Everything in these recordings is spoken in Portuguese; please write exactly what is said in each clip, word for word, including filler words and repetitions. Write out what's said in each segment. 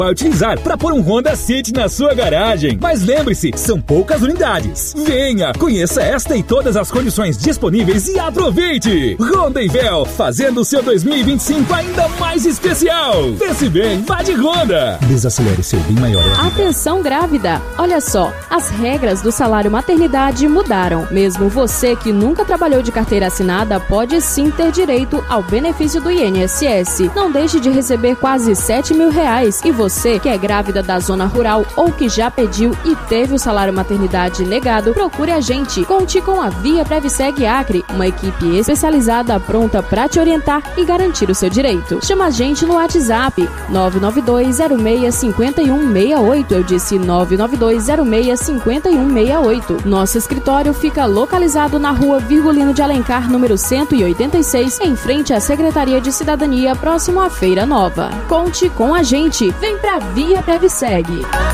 vai utilizar para pôr um Honda City na sua garagem. Mas lembre-se, são poucas unidades. Venha, conheça esta e todas as condições disponíveis e aproveite! Honda Invel, fazendo o seu dois mil e vinte e cinco ainda mais especial. Pense bem, vá de Honda. Desacelere, seu bem maior. Atenção grávida, olha só, as regras do salário maternidade mudaram. Mesmo você que nunca trabalhou de carteira assinada pode sim ter direito ao benefício do I N S S. Não deixe de receber quase sete mil reais. E você que é grávida da zona rural ou que já pediu e teve o salário maternidade negado, procure a gente. Conte com a Via Previseg Acre, uma equipe especializada pronta para te orientar e garantir o seu direito. Chama a gente no WhatsApp nove nove dois zero seis cinco um seis oito. Eu disse nove nove dois zero seis cinco um seis oito. Nosso escritório fica localizado na rua Virgulino de Alencar, número cento e oitenta e seis, em frente à Secretaria de Cidadania, próximo à Feira Nova. Conte com a gente. Vem pra Via Previseg.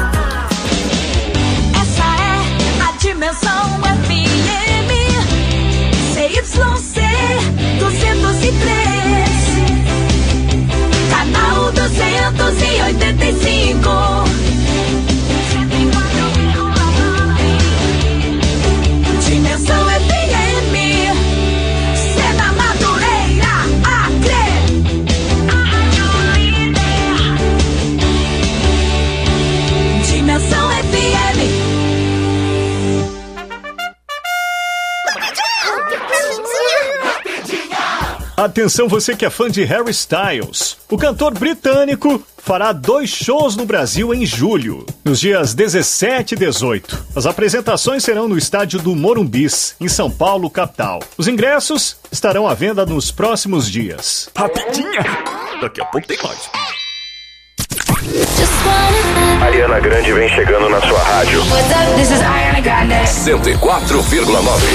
Essa é a Dimensão F M C Y C duzentos e três, canal duzentos e oitenta e cinco. Dimensão F M, Sena Madureira, Acre. Dimensão F M. Atenção você que é fã de Harry Styles. O cantor britânico fará dois shows no Brasil em julho, nos dias dezessete e dezoito. As apresentações serão no estádio do Morumbis, em São Paulo, capital. Os ingressos estarão à venda nos próximos dias. Rapidinha! Daqui a pouco tem mais. Ariana Grande vem chegando na sua rádio. What's up? This is Ariana Grande. cento e quatro vírgula nove.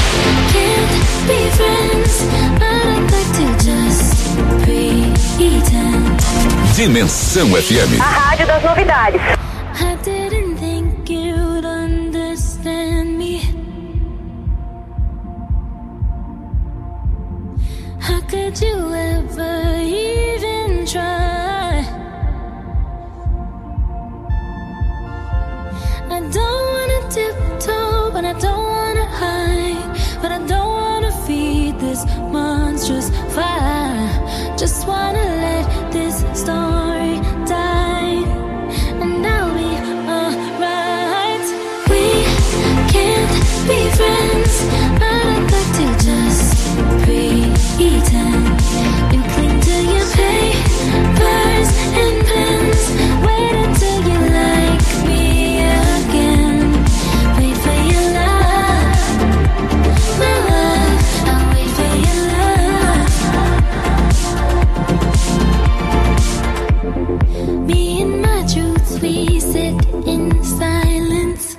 Dimensão F M. A rádio das novidades. I didn't think you'd understand me. How could you ever even try? I don't wanna tiptoe, but I don't wanna hide. But I don't wanna feed this monstrous fire. Just wanna let this story die, and I'll be alright. We can't be friends, but I'd like to just pretend. You cling to your papers and pens. Wait until you like me again. Wait for your love, my love. I'll wait for your love. Me and my truths, we sit in silence.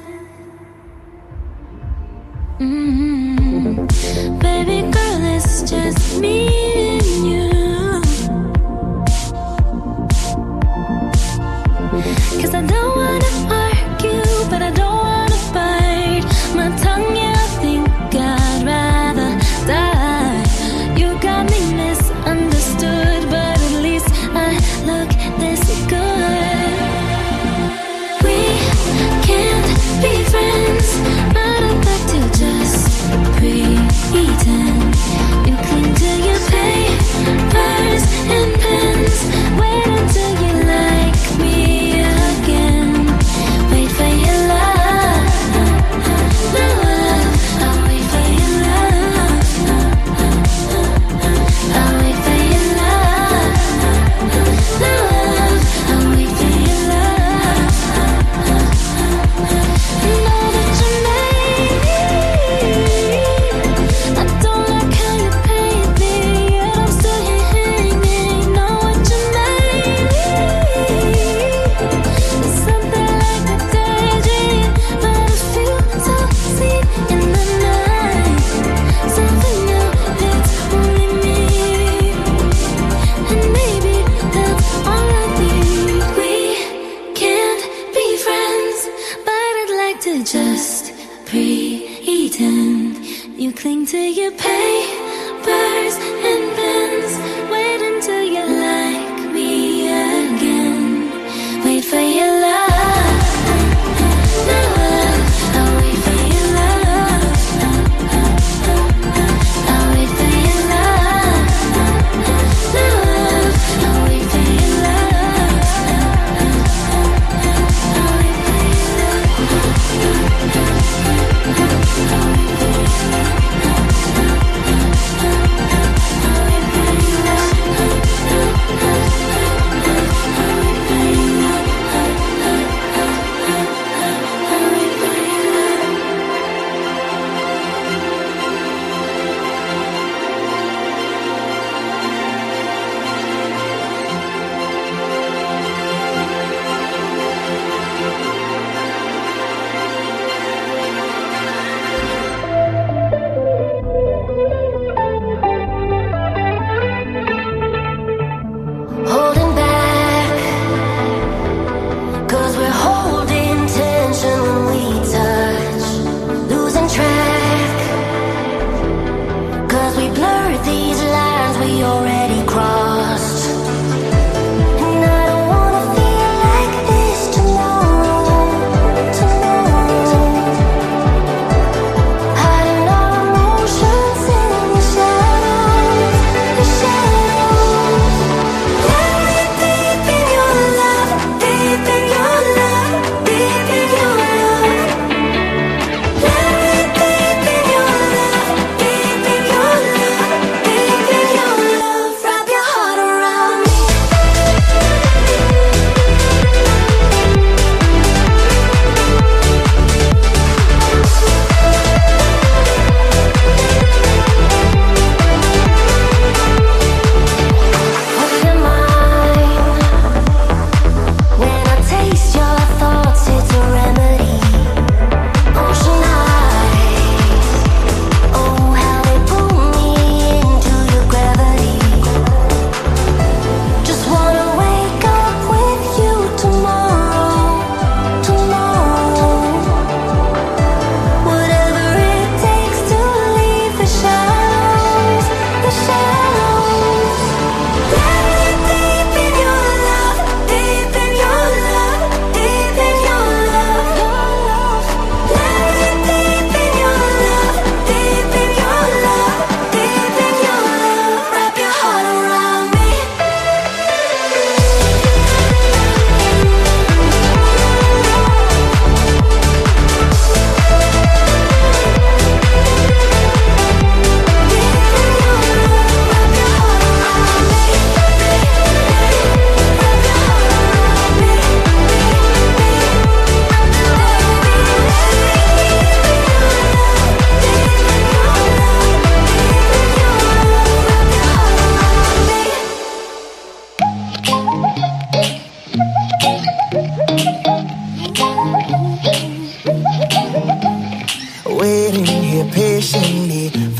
Mm-hmm. Baby girl, it's just me and you. 'Cause I don't wanna argue, but I don't wanna bite my tongue. Yeah, I think I'd rather die. You got me misunderstood, but at least I look this good. We can't be friends, but I'd like to just pretend. You cling to your papers and pens. Wait until you like me again. Wait for your love, my love. I'll wait for your love. I'll wait for your love, my love. I'll wait for your love. Know that you made me. I don't like how you paint me, yet I'm still here hanging. Know what you made me. It's something like a daydream, but I feel so seen in the night. Something new, it's only me, and maybe that's all I need. We can't be friends, but I'd like to just pretend. You cling to your papers and pens. Wait until you like me again. Wait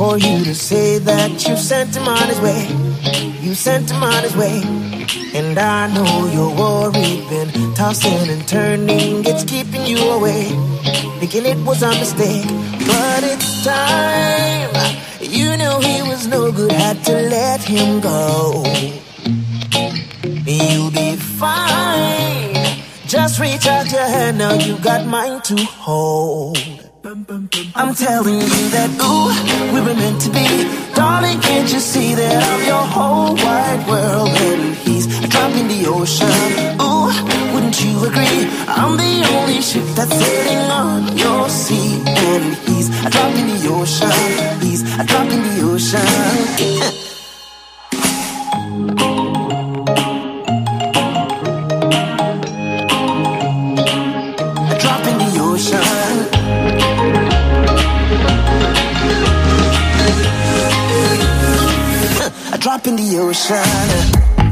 for you to say that you've sent him on his way. You sent him on his way. And I know you're worried, been tossing and turning, it's keeping you away, thinking it was a mistake. But it's time, you knew he was no good, had to let him go. You'll be fine, just reach out your hand, now you got mine to hold. I'm telling you that, ooh, we were meant to be. Darling, can't you see that I'm your whole wide world and he's a drop in the ocean? Ooh, wouldn't you agree? I'm the only ship that's sailing on your sea, and he's a drop in the ocean. He's a drop in the ocean. Drop in the ocean.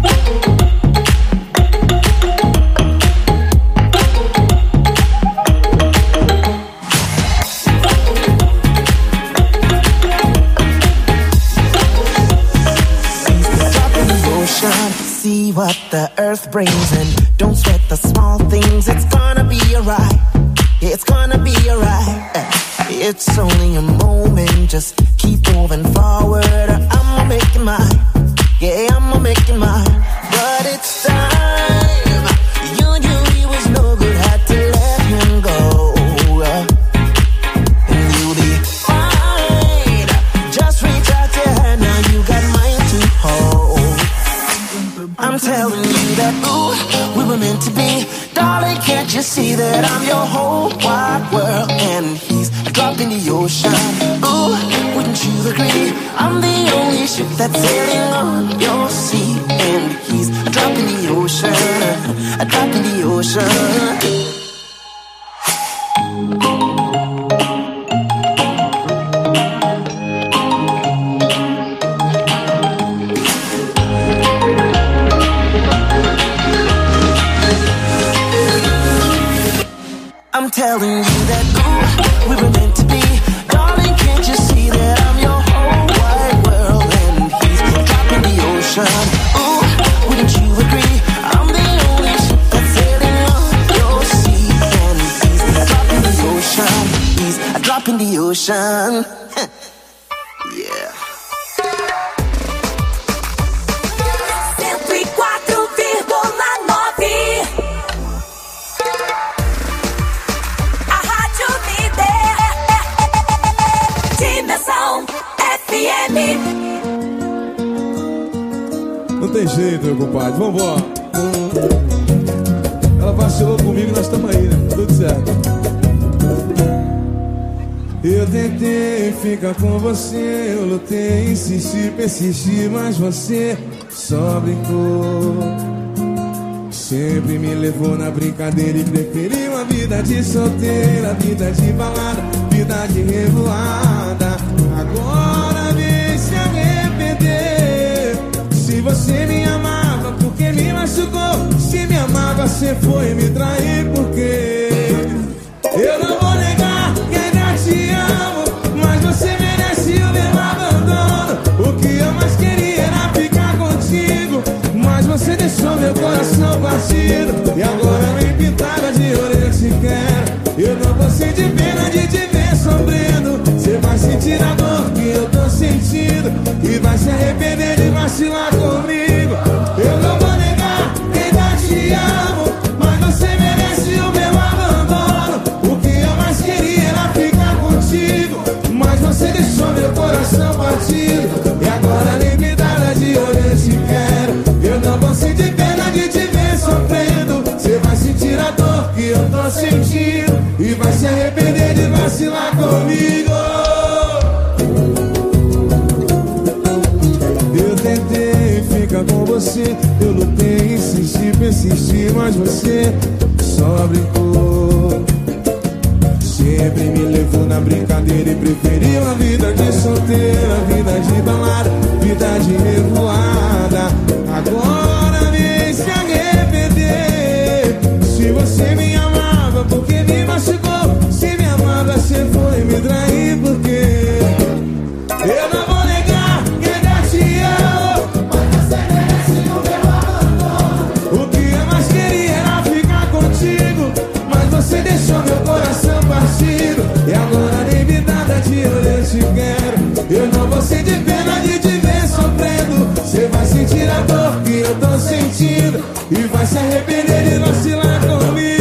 See what the earth brings and don't sweat the small things. It's gonna be alright. It's gonna be alright. It's only a moment. Just keep moving forward. I'ma make it mine. Yeah, I'ma make it mine. But it's time. You knew he was no good. Had to let him go. And you'll be fine. Just reach out your hand. Now you got mine to hold. I'm telling you that, ooh, we were meant to be. Darling, can't you see that I'm your whole wide world and he's a drop in the ocean? Ooh, wouldn't you agree? I'm the only ship that's sailing on your sea, and he's a drop in the ocean, a drop in the ocean. I'm telling you that, ooh, we were meant to be. Darling, can't you see that I'm your whole wide world and he's a drop in the ocean? Ooh, wouldn't you agree? I'm the only ship that's sailing on your sea, and he's a drop in the ocean. He's a drop in the ocean. Yeah. cento e quatro vírgula nove. F M. Não tem jeito, meu compadre, vambora. Ela vacilou comigo e nós estamos aí, né? Tudo certo. Eu tentei ficar com você, eu lutei, insisti, persisti, mas você só brincou. Sempre me levou na brincadeira e preferiu a vida de solteira, vida de balada, vida de revoada. Agora vem se arrepender. Se você me amava, porque me machucou? Se me amava, você foi me trair, porque eu não vou negar que ainda te amo, mas você merece o meu abandono. O que eu mais queria era ficar contigo, mas você deixou meu coração partido. E agora vem pintada de ouro, eu te quero. Eu não vou sentir pena de te ver sofrendo. Você vai sentir a dor que eu tô sentindo e vai se arrepender de vacilar comigo. Eu não vou negar que ainda te amo, mas você merece o meu abandono. O que eu mais queria era ficar contigo, mas você deixou meu coração partido. E agora nem pintada de ouro eu te quero. Eu não vou sentir pena de te ver sofrendo. Você vai sentir a dor que eu tô sentindo e vai se arrepender de vacilar comigo. Eu tentei ficar com você, eu lutei, insisti, persisti, mas você só brincou. Sempre me levou na brincadeira e preferiu a vida de solteira, vida de balada, vida de revoada. Agora vem se arrepender. Se você me amava, porque me machucou? Se me amava, você foi me trair, porque eu você deixou meu coração partido. E agora nem me nada de olho eu te quero. Eu não vou sentir pena de te ver sofrendo. Você vai sentir a dor que eu tô sentindo e vai se arrepender de vacilar comigo.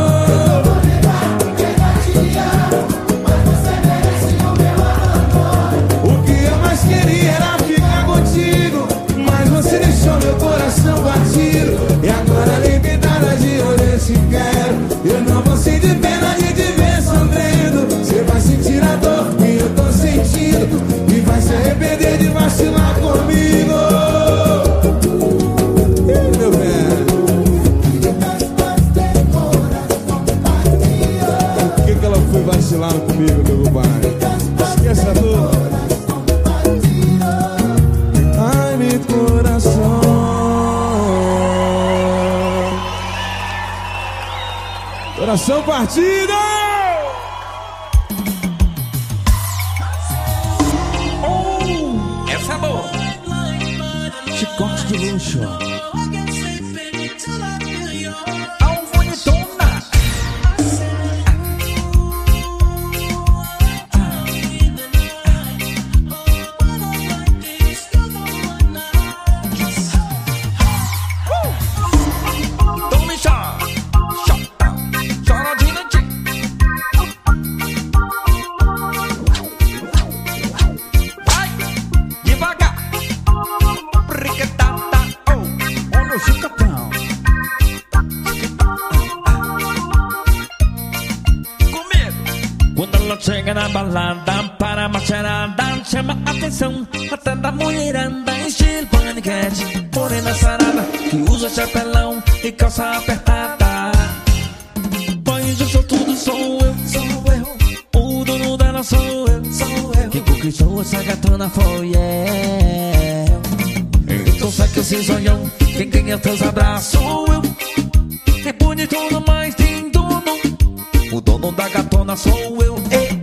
O que eu mais queria era ficar contigo, mas você deixou meu coração batido. E agora nem me nada de olho eu te quero. Eu não vou sentir pena de te ver sofrendo. Você vai sentir a dor que eu tô sentindo e vai se arrepender de vacilar comigo. Ei, meu velho, por que que ela foi vacilar comigo, meu compadre? Esqueça tudo. Ai, meu coração. Coração partido! Oh, essa é boa. Chicote de luxo. Chega na balada para macharada, chama atenção até da mulherada, estilo paniquete, morena sarada, que usa chapelão e calça apertada. Pois eu sou tudo, sou eu, sou eu, o dono dela sou eu, sou eu, quem conquistou essa gatona foi eu. Então sai que eu sei sonhão, quem ganha teus abraços sou eu, é bonito no mais tem dono, o dono da gatona sou eu. Ei,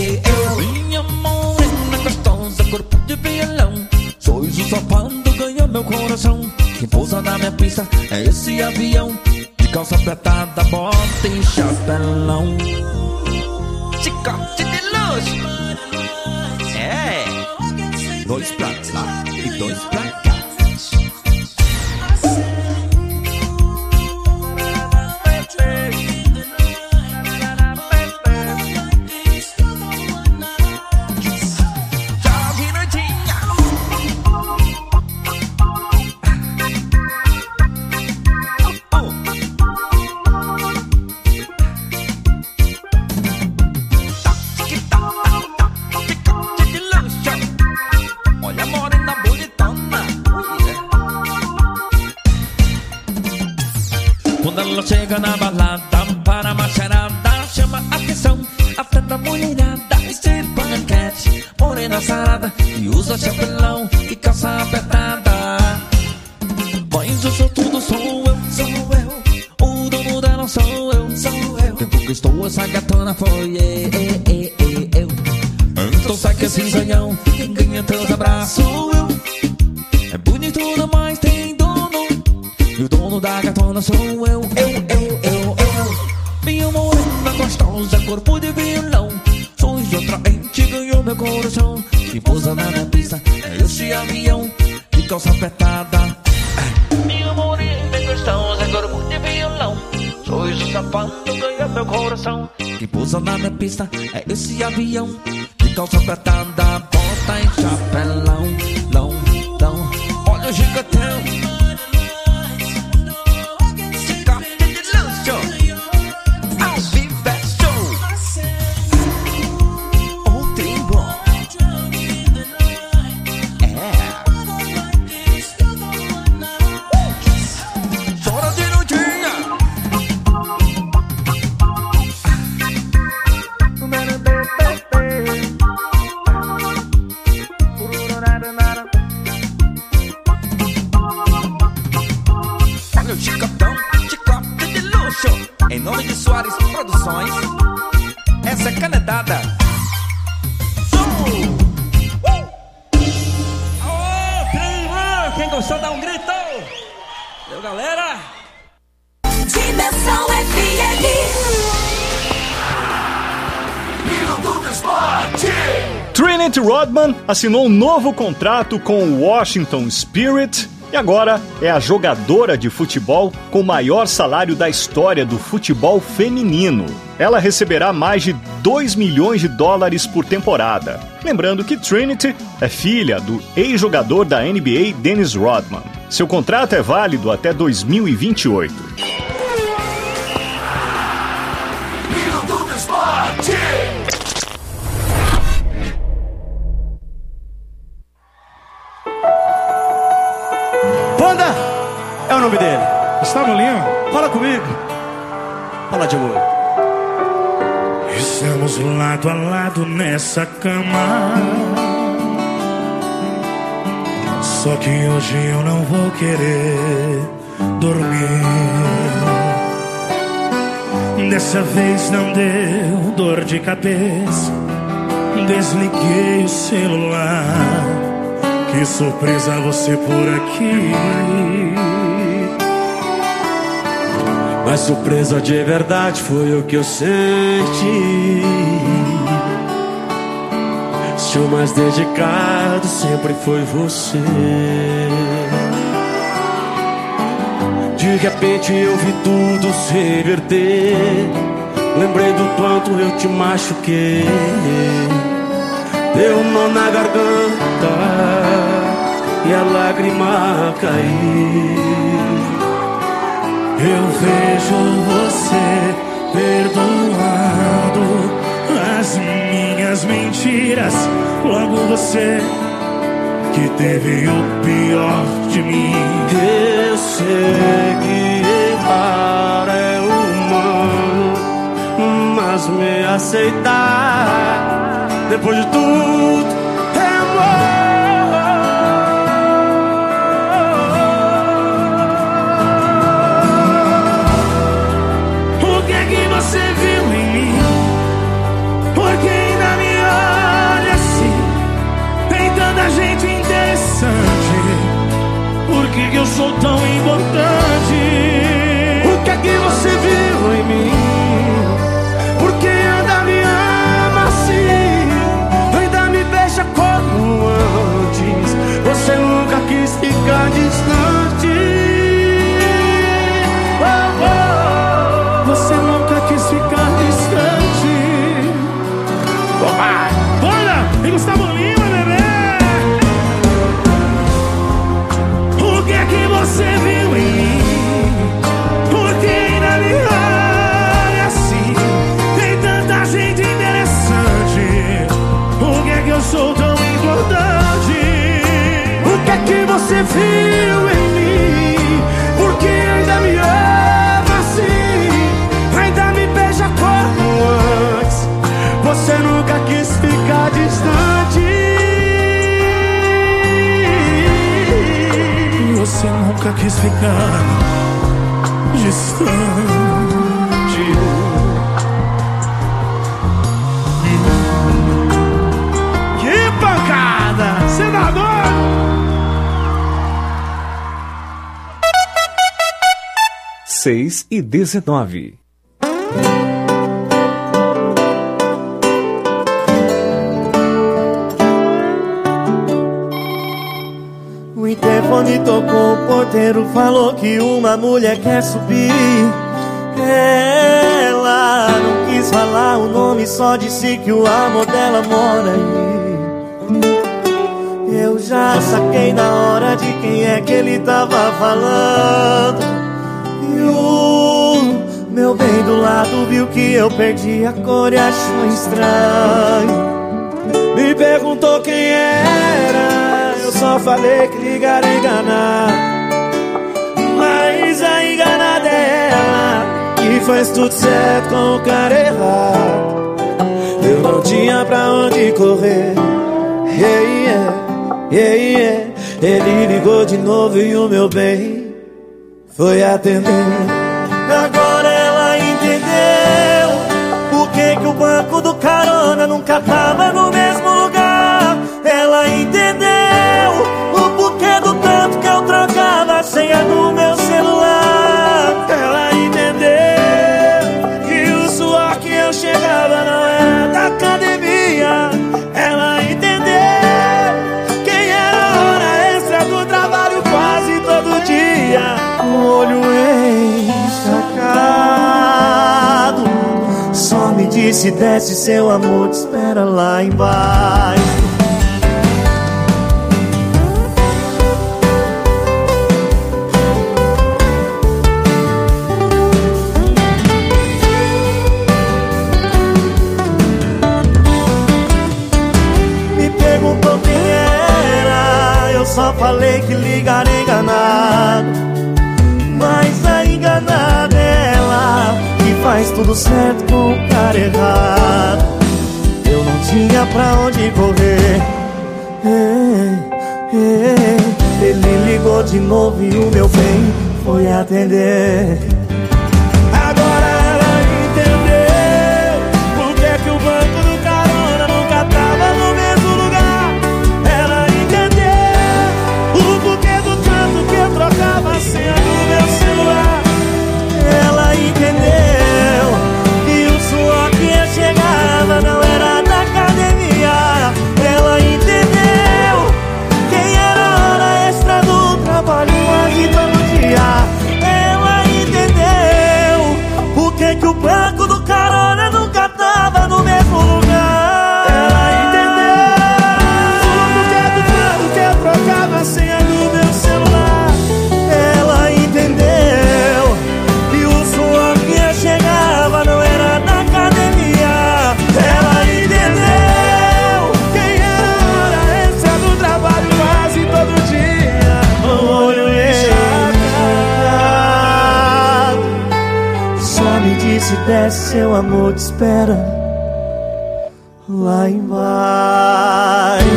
corpo de violão, sois o sopando, ganhou meu coração. Quem pousa na minha pista é esse avião, de calça apertada, bota e chapelão. Chicote de luxo. É, dois pra lá e dois pra cá. Chega na balada para macharada, chama atenção até da mulherada, estilo paniquete, morena sarada, que usa chapelão e calça apertada. Pois eu sou tudo, sou eu, sou eu, o dono dela sou eu, sou eu, quem conquistou essa gatona foi eu. Então sai que esse sonhão, quem ganha teus abraços sou eu, é bonito demais, tem dono, e o dono da gatona sou eu, eu, eu, eu, eu. Minha morena gostosa, corpo de violão, sois atraente, ganhou meu coração. Quem pousa na minha pista é esse avião, de calça apertada. Minha morena gostosa, corpo de violão, sois o sapato, ganhou meu coração. Quem pousa na minha pista é esse avião, de calça apertada, bota em chapelão, lão, lão. Olha o gigantão. Em nome de Soares Produções, essa é canetada. Uh! Oh, quem gostou dá um grito. Valeu, galera. Dimensão F M. Trinity Rodman assinou um novo contrato com o Washington Spirit e agora é a jogadora de futebol com o maior salário da história do futebol feminino. Ela receberá mais de dois milhões de dólares por temporada. Lembrando que Trinity é filha do ex-jogador da N B A Dennis Rodman. Seu contrato é válido até dois mil e vinte e oito. Panda é o nome dele. Gustavo Lima, fala comigo. Fala de amor. Estamos lado a lado nessa cama. Só que hoje eu não vou querer dormir. Dessa vez não deu dor de cabeça. Desliguei o celular. Que surpresa você por aqui. Mas surpresa de verdade foi o que eu senti. Se o mais dedicado sempre foi você. De repente eu vi tudo se reverter. Lembrei do quanto eu te machuquei. Deu um nó na garganta e a lágrima caiu. Eu vejo você perdoando as minhas mentiras. Logo você que teve o pior de mim. Eu sei que errar é humano, mas me aceitar depois de tudo é amor. O que é que você viu em mim? Porque ainda me olha assim. Tem tanta gente interessante. Por que que eu sou tão importante? O que é que você viu em mim? Porque ainda me ama assim. Ainda me beija como antes. Você nunca quis ficar distante. Oh, oh. Você nunca quis ficar distante. Opa! Bora! E Gustavo Lima, bebê! O que é que você viu em mim? Porque ainda me olha assim. Tem tanta gente interessante. Por que é que eu sou tão importante? O que é que você viu em mim? Porque ainda me ama assim. Ainda me beija como antes. Você nunca quis ficar distante. Você nunca quis ficar distante. Que pancada! Senador! seis e dezenove. O interfone tocou, o porteiro falou que uma mulher quer subir. Ela não quis falar o nome, só disse que o amor dela mora aí. Eu já saquei na hora de quem é que ele tava falando. E o meu bem do lado viu que eu perdi a cor e achou estranho. Me perguntou quem era, eu só falei que ligaram enganar. Mas a enganada é ela, que faz tudo certo com o cara errado. Eu não tinha pra onde correr. Yeah, yeah, yeah, yeah. Ele ligou de novo e o meu bem foi atender. Agora ela entendeu por que que o banco do carona nunca tava no mesmo lugar. Ela entendeu o porquê do tanto que eu trocava a senha do meu celular. Ela entendeu que o suor que eu chegava não era da academia. Ela entendeu disse desce, seu amor te espera lá embaixo. Me perguntou quem era, eu só falei que ligaria enganado. Mas a enganada é ela, que faz tudo certo com o cara errado. Eu não tinha pra onde correr. é, é. Ele ligou de novo e o meu bem foi atender. Agora ela entendeu por que é que o banco do carona nunca tava no mesmo lugar. Ela entendeu o porquê do tanto que eu trocava a senha do meu celular. Ela entendeu que o suor que eu chegava não era da academia. Ela entendeu quem era a hora extra do trabalho quase todo dia. Ela entendeu por que que o banco do carona nunca tava no mesmo lugar. Ela entendeu o porquê do tanto que eu trocava a senha do meu celular. Ela entendeu que o suor que eu chegava não era da academia. Ela entendeu quem era a hora extra do trabalho quase todo dia. o olho encharcado. Só me disse desce, seu amor te espera lá embaixo.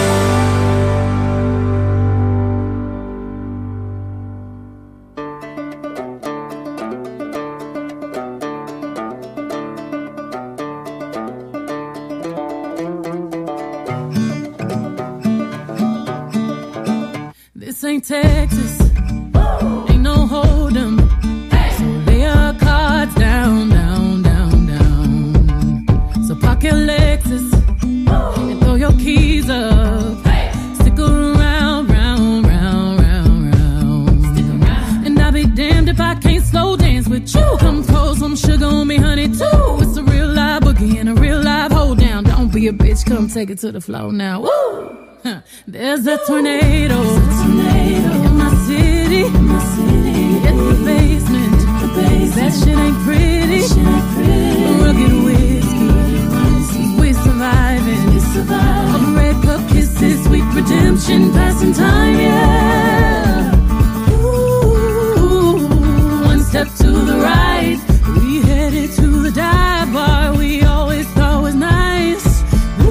This ain't Texas, ain't no hold'em. So lay your cards down, down, down, down. So park your Lexus and throw your keys up. Stick around, round, round, round, round. And I'll be damned if I can't slow dance with you. Come pour some sugar on me, honey, too. It's a real live boogie and a real live hold down. Don't be a bitch, come take it to the floor now. Woo! Huh. There's a tornado, tornado in my city. In my city. Hit the basement. The basement. That shit ain't pretty. Shit ain't pretty. Rugged whiskey. We surviving. We surviving. Red cup kisses, sweet redemption, passing time, yeah. Ooh, one step to the right, we headed to the dive bar we always thought was nice.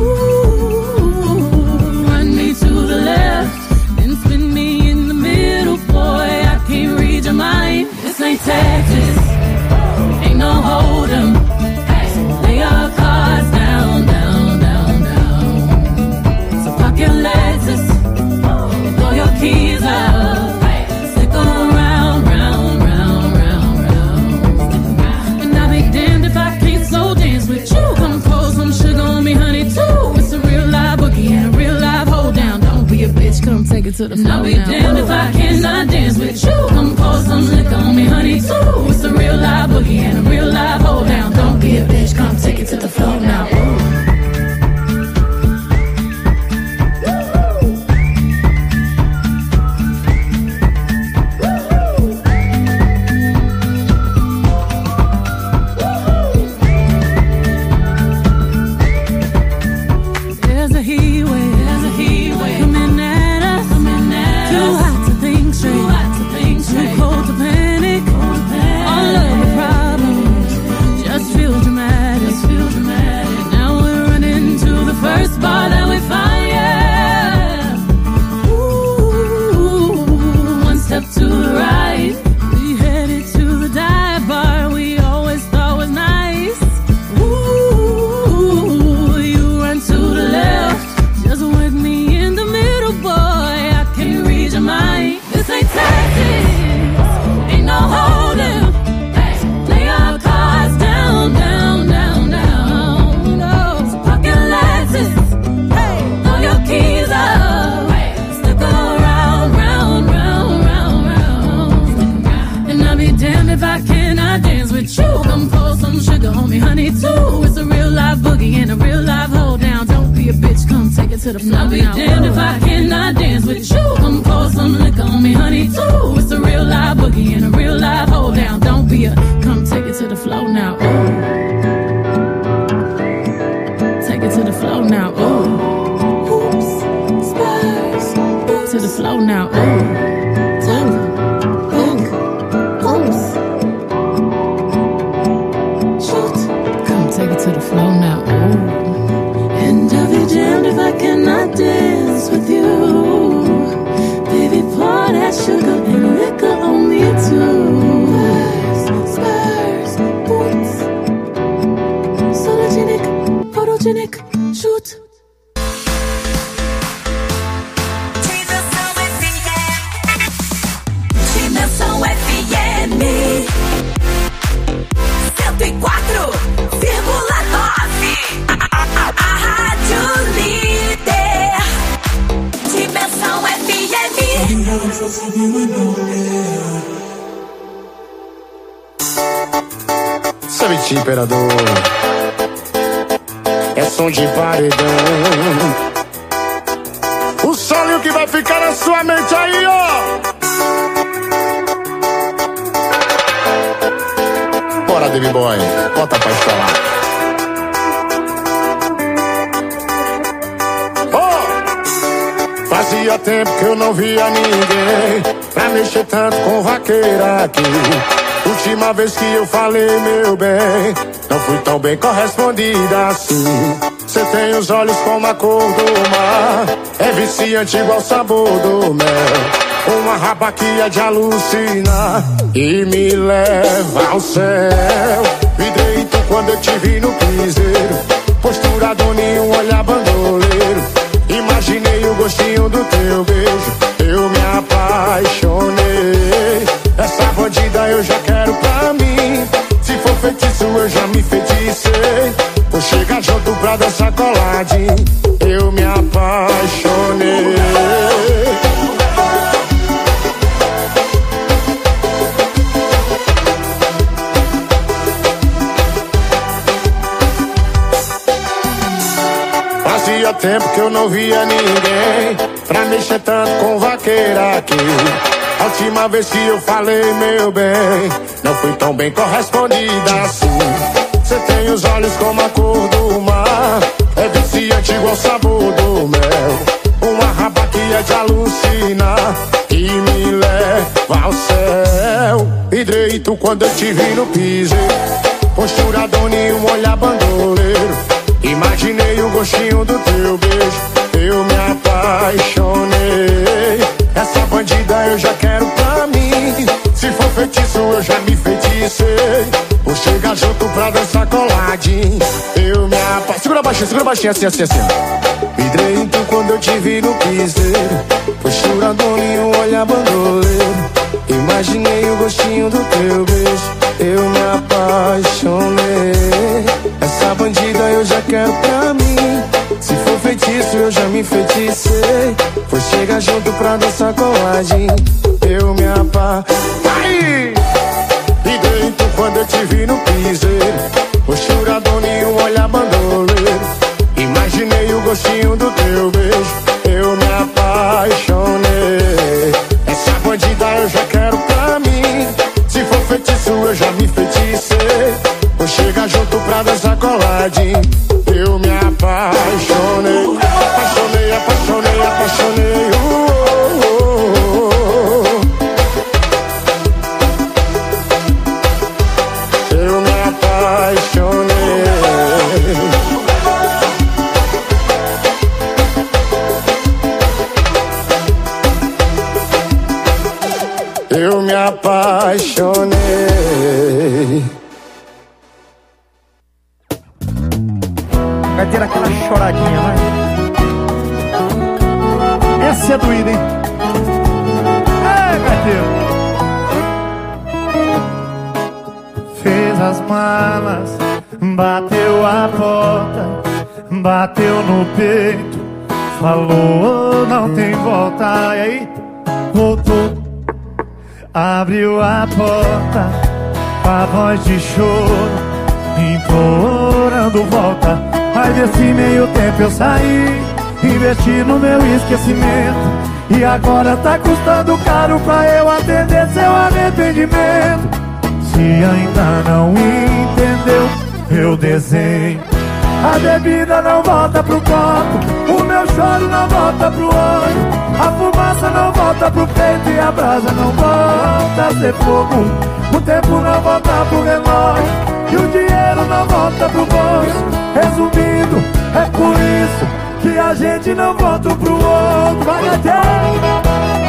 To the left, then spin me in the middle, boy, I can't read your mind. This ain't Texas, ain't no hold'em. So lay your cards down, down, down, down. So park your Lexus, throw your keys up, stick around, round, round, round, round. And I'll be damned if I can't slow dance with you. Come pour some sugar on me, honey, too. It's a real live boogie and a real live hold down. Don't be a bitch, come take it to the floor. I'll be damned if I cannot dance with you. Come pour some liquor on me, honey, too. It's a real live boogie and a real live hold down. Don't be a bitch, come take it to the floor now. There's a heat wave, there's a heat wave coming at us, coming at us. Too hot to think straight, too hot to think straight. Too cold to panic, cold to panic. All of the problems some sugar on me, honey, too. It's a real life boogie and a real life hold down. Don't be a bitch, come take it to the floor. I'll be damned if I cannot dance with you. Come pour some liquor on me, honey, too. It's a real life boogie and a real life hold down. Don't be a, come take it to the floor now. Ooh. Take it to the floor now. Ooh. Hoops, spurs, to the floor now. Ooh. To the flow now, ooh. And I'll be damned if I cannot dance with you. Baby, pour that sugar and liquor on me too. Spurs, spurs, boots. Sologenic, photogenic, shoot. Dimensão F M cento e quatro vírgula nove, a rádio líder. Dimensão F M. Sabe, imperador, é som de paredão. O solo que vai ficar na sua mente aí, ó. Bora, David Boy, bota pra instalar. Oh! Fazia tempo que eu não via ninguém pra mexer tanto com vaqueira aqui. Última vez que eu falei, meu bem, não fui tão bem correspondida assim. Cê tem os olhos como a cor do mar, é viciante igual sabor do mel. Uma rabaquia de alucinar e me leva ao céu. Vidreito quando eu te vi no piseiro, postura dona, um olhar bandoleiro. Imaginei o gostinho do teu beijo, eu me apaixonei. Essa bandida eu já quero pra mim, se for feitiço eu já me feiticei. Vou chegar junto pra dançar coladinho, eu me apaixonei. Fazia tempo que eu não via ninguém pra mexer tanto com vaqueira aqui. A última vez que eu falei, meu bem, não fui tão bem correspondida assim. Cê tem os olhos como a cor do mar, é viciante igual sabor do mel. Uma rabaquia de alucinar e me leva ao céu. Hidreito quando eu te vi no piseiro, postura dona e um olhar bandoleiro. Imaginei o gostinho do teu beijo, eu me apaixonei. Essa bandida eu já quero pra mim, se for feitiço eu já me feiticei. Vou chegar junto pra dançar coladinho, eu me apaixonei. Segura baixinho, segura baixinho, assim, assim, assim. Vidrei então quando eu te vi no piseiro, postura dona e um olhar bandoleiro. Imaginei o gostinho do teu beijo, eu me apaixonei. Essa bandida eu já quero pra mim, se for feitiço eu já me feiticei. Vou chegar junto pra dançar coladinho, eu me apaixonei. E dentro quando eu te vi no piseiro, postura dona e um olhar bandoleiro. Imaginei o gostinho do teu beijo, eu me apaixonei. Essa bandida eu já quero pra mim, se for feitiço eu já me feiticei. Vou chegar junto pra dançar coladinho, eu me apaixonei. Apaixonei, apaixonei, apaixonei. Uh, uh, uh, uh. Eu me apaixonei. Eu me apaixonei. Vai ter aquela choradinha, vai. Essa é doída, hein? É, gaiteiro. Fez as malas, bateu a porta, bateu no peito, falou não tem volta. E aí, voltou, abriu a porta, com a voz de choro, implorando volta. Mas desse meio tempo eu saí, investi no meu esquecimento, e agora tá custando caro pra eu atender seu arrependimento. Se ainda não entendeu, eu desenho. A bebida não volta pro copo, o meu choro não volta pro olho, a fumaça não volta pro peito e a brasa não volta a ser fogo. O tempo não volta pro relógio e o dinheiro não volta pro bolso. Resumindo, é por isso que a gente não volta um pro outro. Vai, Gatinho!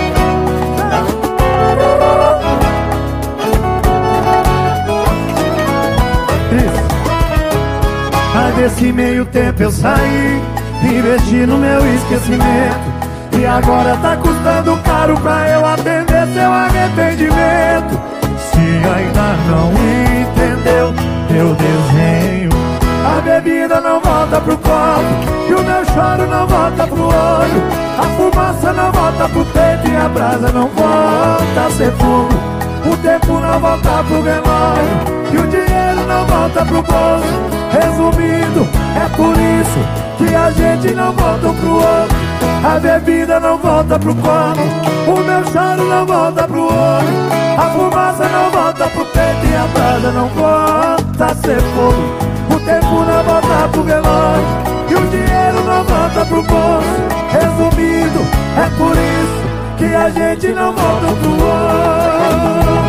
Mas desse meio tempo eu saí, investi no meu esquecimento, e agora tá custando caro pra eu atender seu arrependimento. Se ainda não entendeu, eu desenho. A bebida não volta pro copo e o meu choro não volta pro olho, a fumaça não volta pro peito e a brasa não volta a ser fogo. O tempo não volta pro relógio e o dinheiro não volta pro bolso. Resumindo, é por isso que a gente não volta um pro outro. A bebida não volta pro copo, o meu choro não volta pro olho, a fumaça não volta pro peito e a brasa não volta a ser fogo. O tempo não volta pro relógio e o dinheiro não volta pro bolso. Resumindo, é por isso que a gente não volta um pro outro.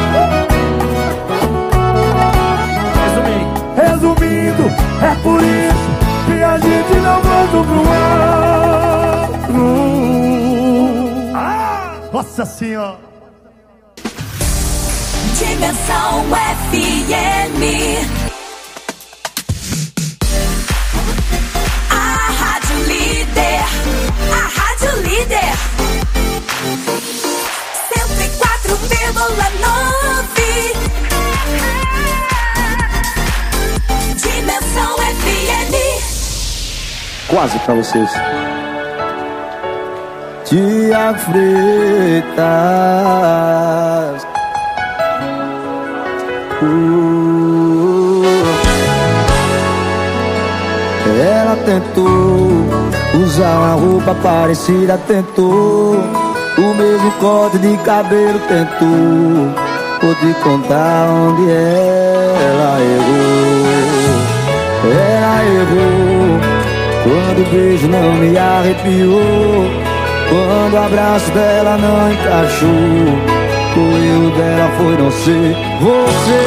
Resumindo, é por isso que a gente não volta um pro outro. Ah, nossa senhora! Dimensão F M. A Rádio Líder. A Rádio Líder. cento e quatro vírgula nove. Dimensão F M. Quase pra vocês. Tiago Freitas. Uh, ela tentou usar uma roupa parecida, tentou o mesmo corte de cabelo, tentou. Vou te contar onde ela errou. Ela errou quando o beijo não me arrepiou, quando o abraço dela não encaixou. O erro dela foi não ser você.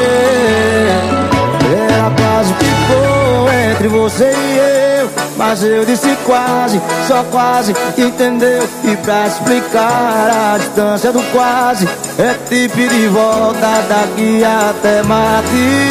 Ela quase ficou entre você e eu, mas eu disse quase, só quase, entendeu? E pra explicar a distância do quase, é te pedir de volta daqui até Marte.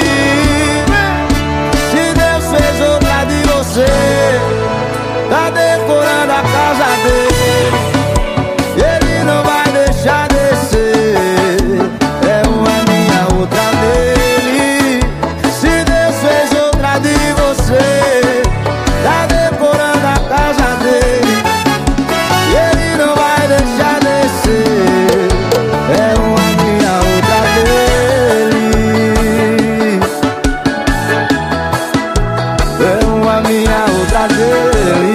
Se Deus fez outra de você, tá decorando a casa dele, ele não vai deixar descer. É uma minha, outra dele. Se Deus fez outra de você, tá decorando a casa dele, ele não vai deixar descer. É uma minha, outra dele. É uma minha, outra dele.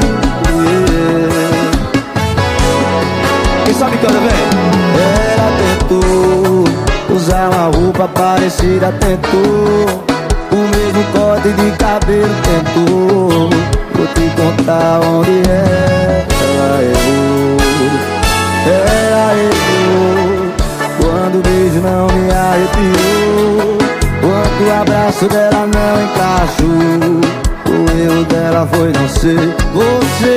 Quem sabe canta, vem. Ela tentou usar uma roupa parecida, tentou o mesmo corte de cabelo, tentou. Vou te contar onde ela errou. Ela errou quando o beijo não me arrepiou, quando o abraço dela não encaixou. O erro dela foi não ser você.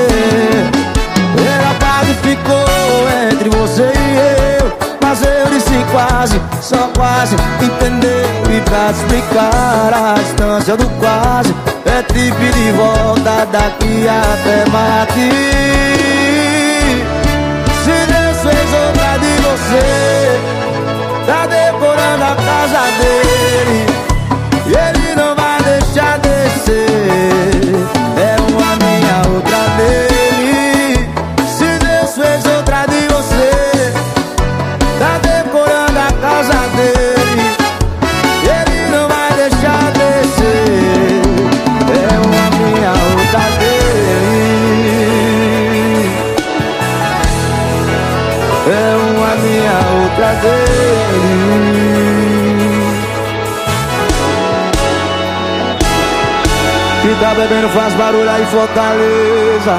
Ela quase ficou entre você e eu, mas eu disse quase, só quase, entendeu? E pra explicar a distância do quase, é te pedir de volta daqui até Marte. Se Deus fez outra de você, tá decorando a casa dele, e ele não vai deixar descer. É uma minha, outra dele. Se Deus fez outra de você, tá decorando a casa dele, ele não vai Que tá bebendo faz barulho aí, Fortaleza.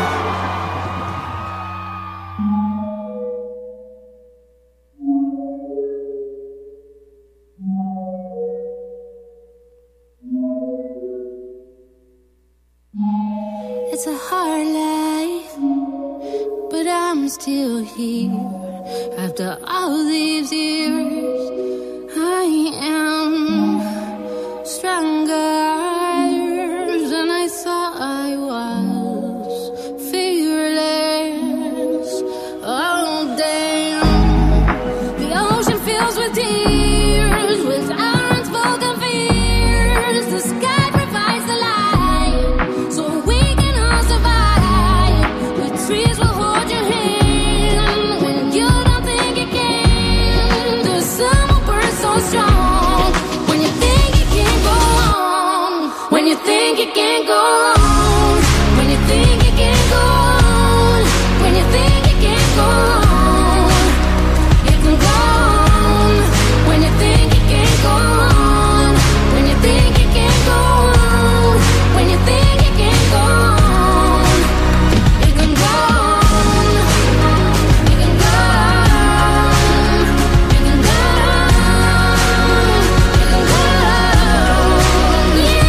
It's a hard life, but I'm still here. After all these years, I am stronger than I thought I was. Fearless, oh damn. The ocean fills with tears, with our unspoken fears. The sky provides the light, so we can all survive. With trees will hold your hand when you don't think you can. The sun will burn so strong when you think you can't go on. When you think you can't go on. When you think you can't go on. When you think you can't go on. You can go on. When you think you can't go on. When you think you can't go on. When you think you can't go on. You can go on. You can go on. You can go on. You can go on. You can.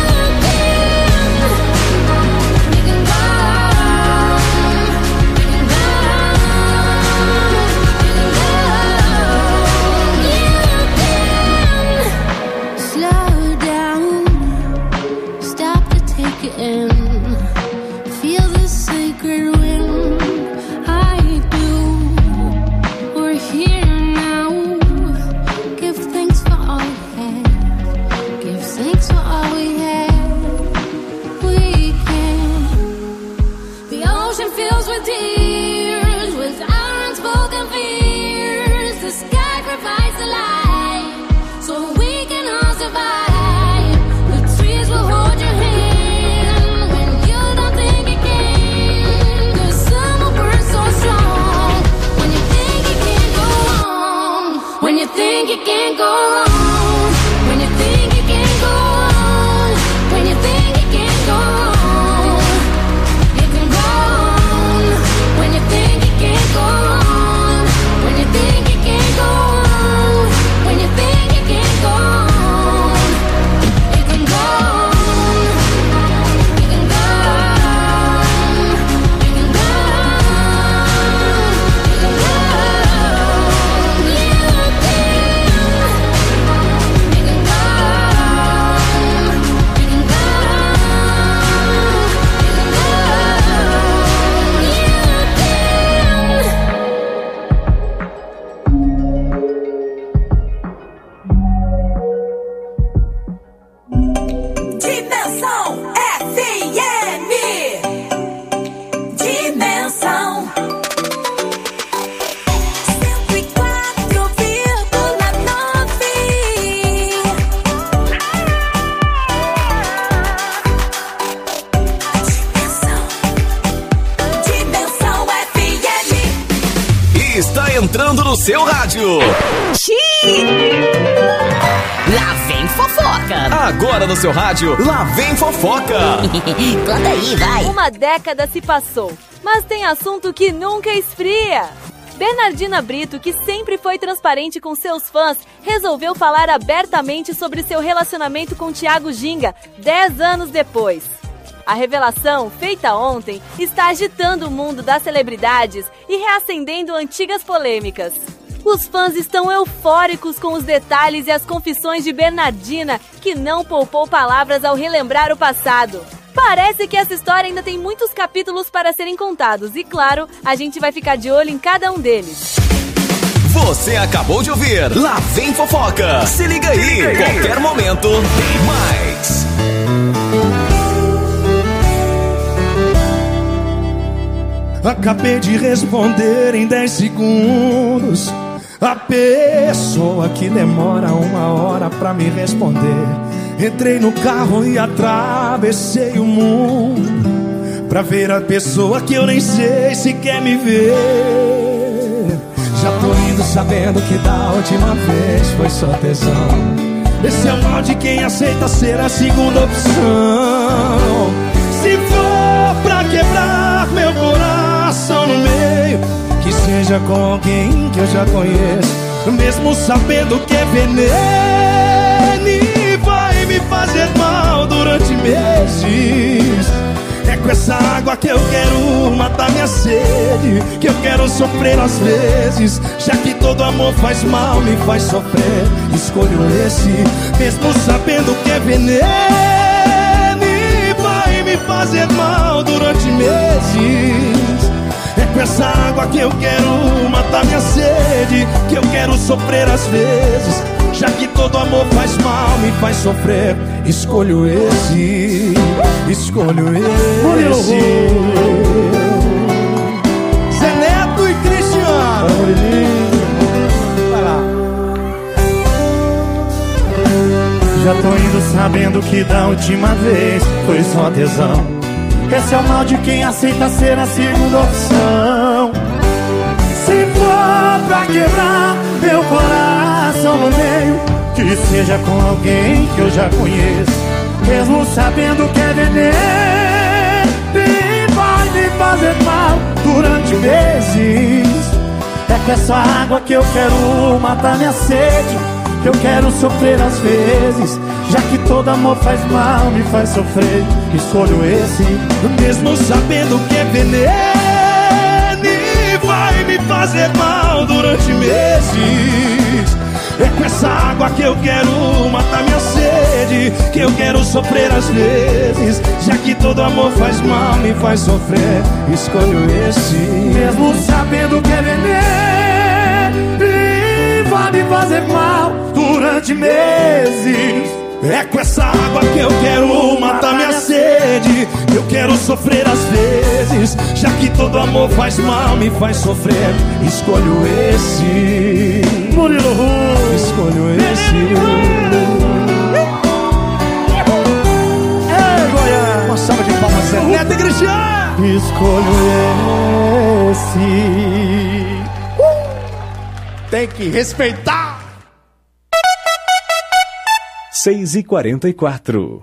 You can go on. You can go on. You can. Slow down. Stop to take it in. Feel the sacred wind. I do. We're here now. Give thanks for all we have. Give thanks for all we have. We can. The ocean fills with tears, with our unspoken fears. The sky provides the light, so we can all survive. The trees will hold your hand when you don't think you can. The sun will burn so strong when you think you can't go on. When you think you can't go on. When you think you can't go on. When you think you can't go on. You can go on. When you think you can't go on. When you think you can't go on. When you think you can't go on. You can go on. You can go on. You can go on. You can go on. You can. You can go on. You can go Dimensão F M. Dimensão cento e quatro vírgula nove. Dimensão. Dimensão F M. E está entrando no seu rádio. Lá vem fofoca. Agora no seu rádio, lá vem fofoca. Conta aí, vai. Uma década se passou, mas tem assunto que nunca esfria. Bernardina Brito, que sempre foi transparente com seus fãs, resolveu falar abertamente sobre seu relacionamento com Thiago Ginga, dez anos depois. A revelação, feita ontem, está agitando o mundo das celebridades e reacendendo antigas polêmicas. Os fãs estão eufóricos com os detalhes e as confissões de Bernardina, que não poupou palavras ao relembrar o passado. Parece que essa história ainda tem muitos capítulos para serem contados e, claro, a gente vai ficar de olho em cada um deles. Você acabou de ouvir Lá Vem Fofoca. Se liga aí, Se liga aí. Qualquer momento tem mais. Acabei de responder em dez segundos. A pessoa que demora uma hora pra me responder. Entrei no carro e atravessei o mundo pra ver a pessoa que eu nem sei se quer me ver. Já tô indo sabendo que da última vez foi só tesão. Esse é o mal de quem aceita ser a segunda opção. seja com alguém que eu já conheço, mesmo sabendo que é veneno e vai me fazer mal durante meses. É com essa água que eu quero matar minha sede, que eu quero sofrer às vezes, já que todo amor faz mal, me faz sofrer. Escolho esse, mesmo sabendo que é veneno e vai me fazer mal durante meses. É com essa água que eu quero matar minha sede, que eu quero sofrer às vezes, já que todo amor faz mal, me faz sofrer. Escolho esse, escolho esse. Zé Neto e Cristiano. Vai lá. Já tô indo sabendo que da última vez foi só tesão. Esse é o mal de quem aceita ser a segunda opção. Se for pra quebrar meu coração no meio, que seja com alguém que eu já conheço, mesmo sabendo que é veneno e vai me fazer mal durante meses. É com essa água que eu quero matar minha sede, que eu quero sofrer às vezes, já que todo amor faz mal, me faz sofrer. Escolho esse, mesmo sabendo que é veneno e vai me fazer mal durante meses. É com essa água que eu quero matar minha sede, que eu quero sofrer às vezes, já que todo amor faz mal, me faz sofrer. Escolho esse, mesmo sabendo que é veneno e vai me fazer mal durante meses. É com essa água que eu quero matar minha sede, que eu quero sofrer às vezes, já que todo amor faz mal, me faz sofrer. Escolho esse, Murilo Ru. Escolho esse. Ei, Goiás. Uma salva de palmas, Zé Neto e Cristiano. Escolho esse. uh! Tem que respeitar. seis e quarenta e quatro.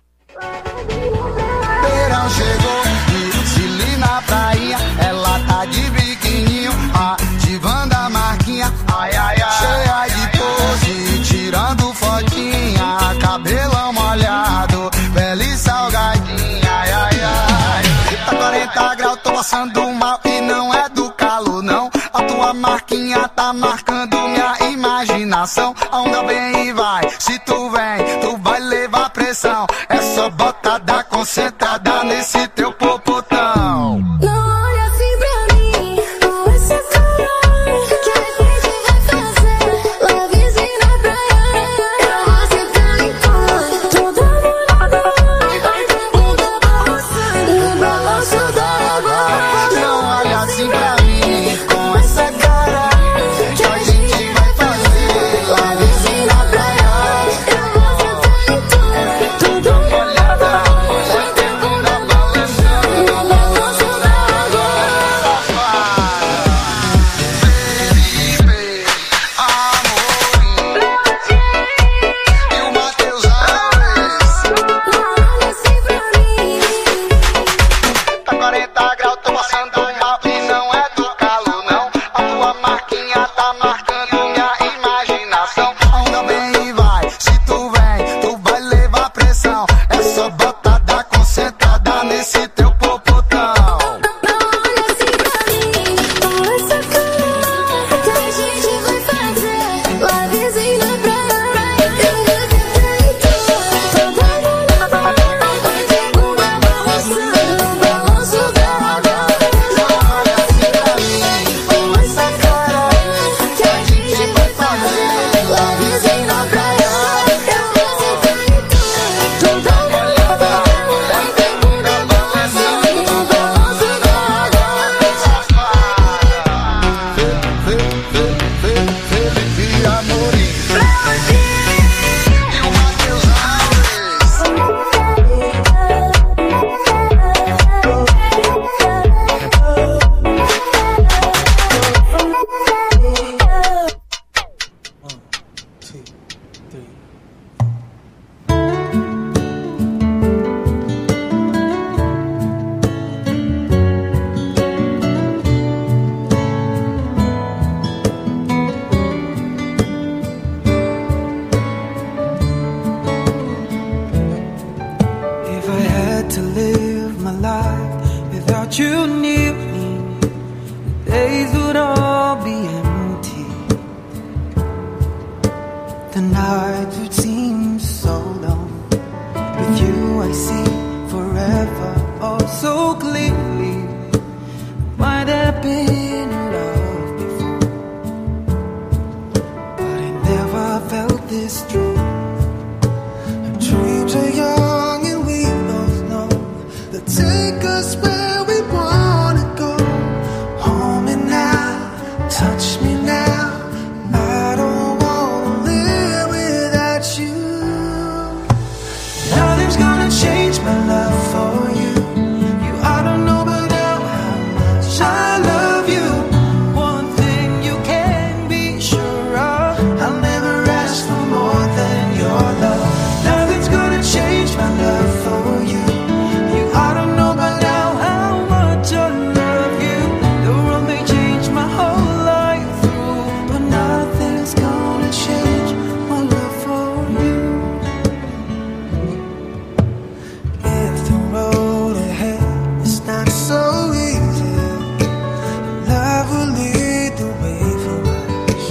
Verão chegou e Chile na praia, ela tá de biquininho, ativando a marquinha, ai ai ai, cheia de pose, tirando fotinha, cabelão molhado, pele salgadinha, ai ai ai. Tá quarenta graus, tô passando mal e não é do calor não, a tua marquinha tá marcando minha imaginação. A onda vem e vai, se tu vem, tu vai levar pressão. É só botada concentrada nesse teu popotão. Não olha assim pra mim, com essa cara, que a gente vai fazer lovezinho na praia. Eu vou sentar em cor, toda molhada, vai ter bunda balançando no balanço da água. Não olha assim pra mim, com essa cara, que a gente vai fazer lovezinho na praia. Eu vou sentar em cor, toda molhada, vai ter bunda balançando. to live my life without you near me. The days would all be empty. The nights would seem so long. With you I see forever oh so clearly. Might have been in love before, but I never felt this true. Our dreams are young and we both know they'll take us where we wanna go. Hold me now, touch me now. I don't wanna live without you. Nothing's gonna change my love for you. You I don't know but now how much I love you. One thing you can be sure of, I'll never ask for more than your love. Nothing's gonna change my love for you. You I don't know but now how much I love you. The world may change my whole life through, but nothing's gonna change my love for you. If the road ahead is not so easy, love will lead the way for us,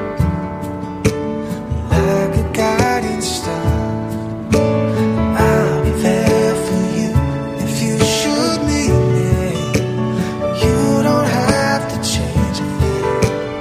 like a guiding star. I'll be there for you if you should need me. You don't have to change a thing.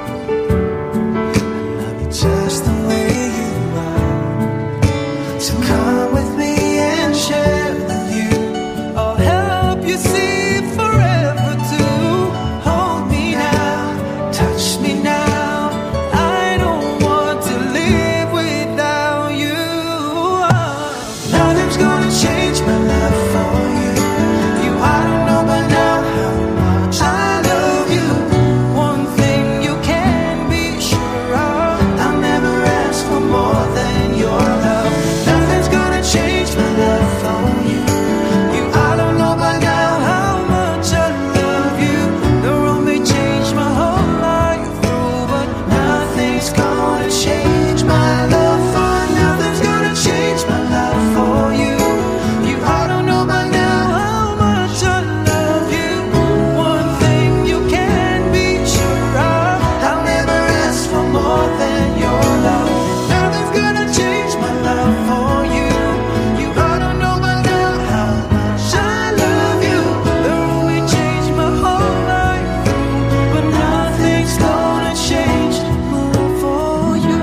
I love you just the way you are. So come with me and share the view. I'll help you see forever too. Hold me now, touch me now. I don't want to live without you. Nothing's gonna change my love for you. You I don't know but now how much I love you. One thing you can be sure of, I'll never ask for more than your love. Nothing's gonna change my love for you. You I don't know by now how much I love you. The road may change my whole life through, but nothing's gonna change my love for. Nothing's gonna change my love for you. You I don't know by now how much I love you. One thing you can be sure of, I'll never ask for more than your love. Nothing's gonna change my love for you. You I don't know by now how much I love you. The road may change my whole life through, but nothing's gonna change my love for you.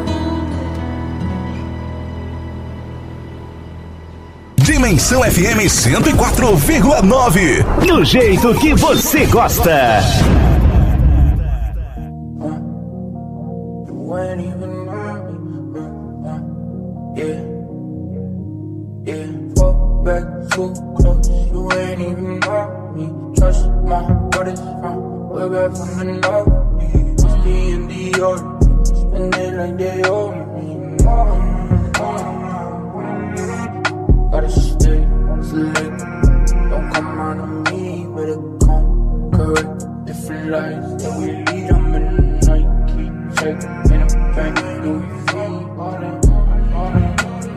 Dimensão F M cento e quatro vírgula nove. Do jeito que você gosta. You ain't even know me. Yeah, yeah. Fall back too close. You ain't even know me. Trust my brothers from way back from the north. Must be in the order. Spend it like they owe me. Gotta stay select. Don't come out of me. Better come correct. Different lives that we lead. I'm in the night. Keep check in a bank. Louis V. All that, all that.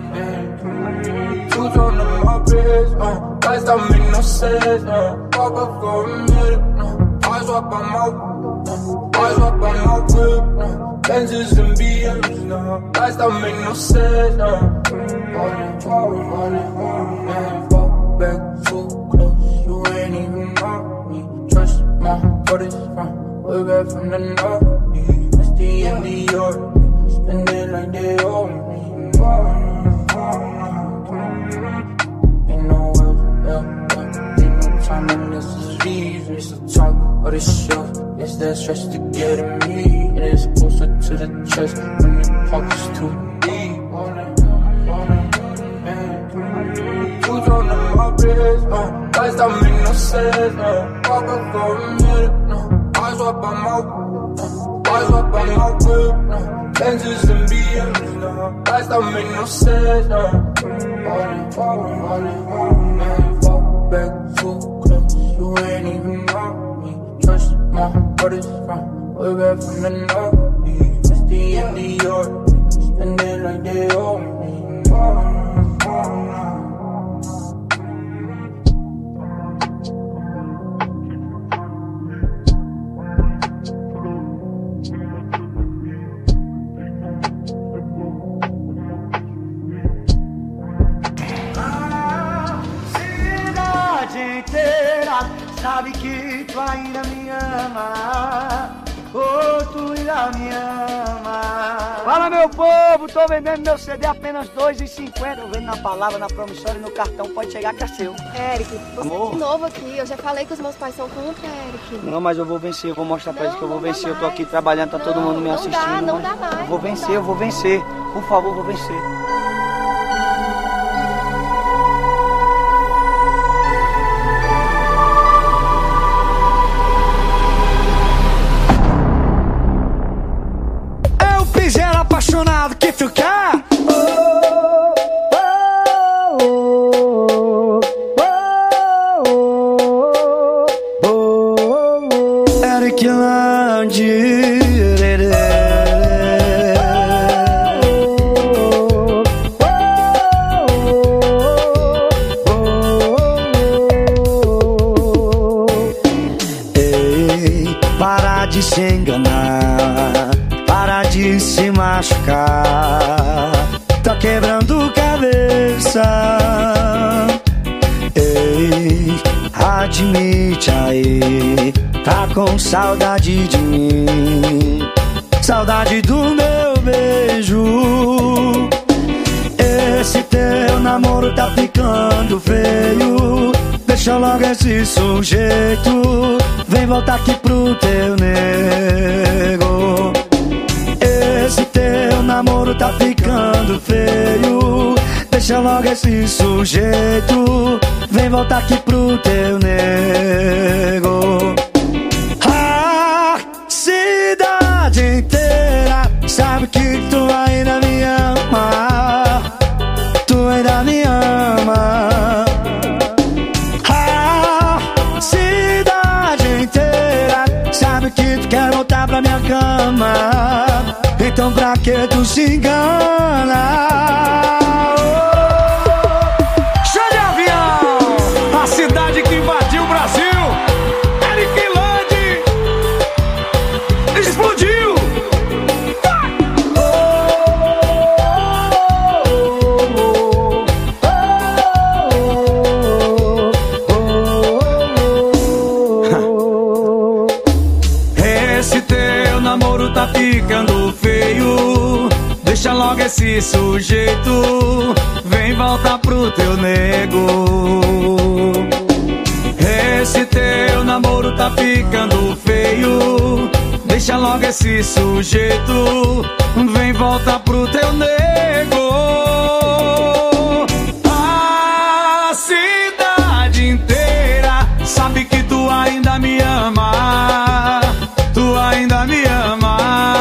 Two on my bed. Uh, lights don't make no sense. Uh, walk up for a minute. Uh, eyes up on my, uh, eyes up on my whip. Uh, Benzes and B Ms. Uh, lights don't make no sense. Uh, all that, all that, all that. Man, fall back too close. You ain't even know me. Trust my brothers from way back from the north. Must be in the order. Spend it like they owe me. Ain't no else, else, else. Ain't no time unless it's leave. It's the talk or the show. It's that stress to get at me. And it's closer to the chest when the pocket's too deep. Who's on my bed? Uh, lights don't make no sense. Uh, walk up for a minute. Uh, eyes up on my, uh, eyes up on my whip. Uh, Benzes and B Ms. Uh, lights don't make no sense. Uh, falling, falling, falling, falling. Man, fall back too close. You ain't even know me. Trust my brothers from way back from the north. Must be in the order. Spend it like they owe me. sabe que tu ainda me ama. Oh, tu ainda me ama. Fala, meu povo, tô vendendo meu C D apenas dois reais e cinquenta. Tô vendo na palavra, na promissória e no cartão, pode chegar que é seu. Eric, você Amor? é de novo aqui. Eu já falei que os meus pais são contra, Eric. Não, mas eu vou vencer, eu vou mostrar pra Não, eles que eu vou não dá vencer. Eu tô mais. aqui trabalhando, tá todo mundo me não assistindo. dá, não mas dá mais, Eu vou não vencer, dá. eu vou vencer. Por favor, eu vou vencer. É o piseiro apaixonado que tu quer. Eric Landi. Ei, para de se enganar, para de se machucar. Tá quebrando cabeça. Ei, admite aí, tá com saudade de mim, saudade do meu beijo. Esse teu namoro tá ficando feio. Deixa logo esse sujeito, vem voltar aqui pro teu nego. Esse teu namoro tá ficando feio. Deixa logo esse sujeito, vem voltar aqui pro teu nego. A cidade inteira sabe que tu ainda me ama. Tu ainda me ama. A cidade inteira sabe que tu quer voltar pra minha cama. Então pra que tu se engana? Show de avião! A cidade que invadiu o Brasil. Eric Landi explodiu. Esse teu namoro tá ficando feio. Deixa logo esse sujeito, vem voltar pro teu nego. Esse teu namoro tá ficando feio. Deixa logo esse sujeito, vem voltar pro teu nego. A cidade inteira sabe que tu ainda me ama. Tu ainda me ama.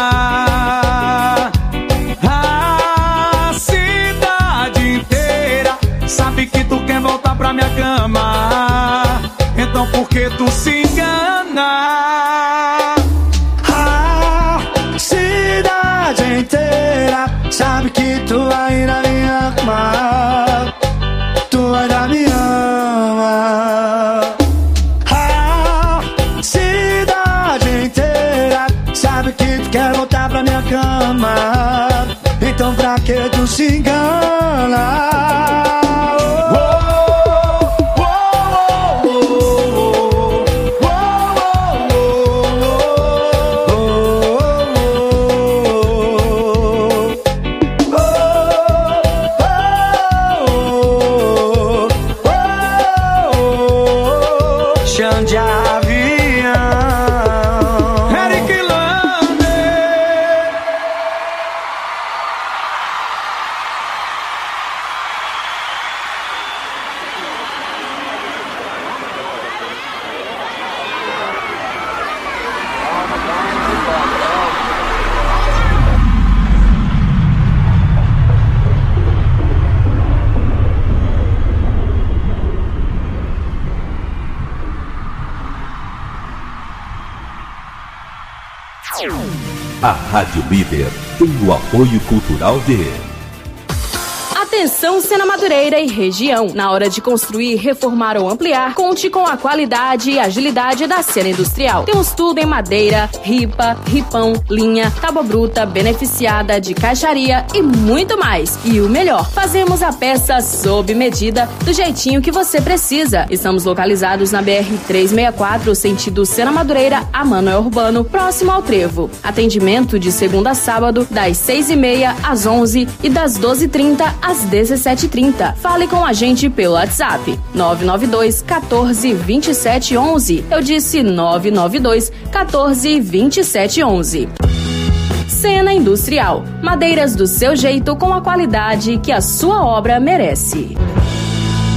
A cidade inteira sabe que tu quer voltar pra minha cama. Então por que tu se engana? A cidade inteira sabe que tu ainda me ama. Tu ainda me ama. A cidade inteira sabe que tu quer voltar pra minha cama. Então pra que tu se engana? Chão de avião. Eric Landi. A Rádio Líder tem o apoio cultural de Atenção, Sena Madureira e região. Na hora de construir, reformar ou ampliar, conte com a qualidade e agilidade da Sena Industrial. Temos tudo em madeira, ripa, ripão, linha, tábua bruta, beneficiada de caixaria e muito mais. E o melhor, fazemos a peça sob medida, do jeitinho que você precisa. Estamos localizados na B R trezentos e sessenta e quatro, sentido Sena Madureira a Manoel Urbano, próximo ao Trevo. Atendimento de segunda a sábado, das seis e meia às onze e das doze e trinta às dezessete e trinta. Fale com a gente pelo WhatsApp nove nove dois, quatorze, vinte e sete, onze. Eu disse nove nove dois, quatorze, vinte e sete, onze. Sena Industrial. Madeiras do seu jeito com a qualidade que a sua obra merece.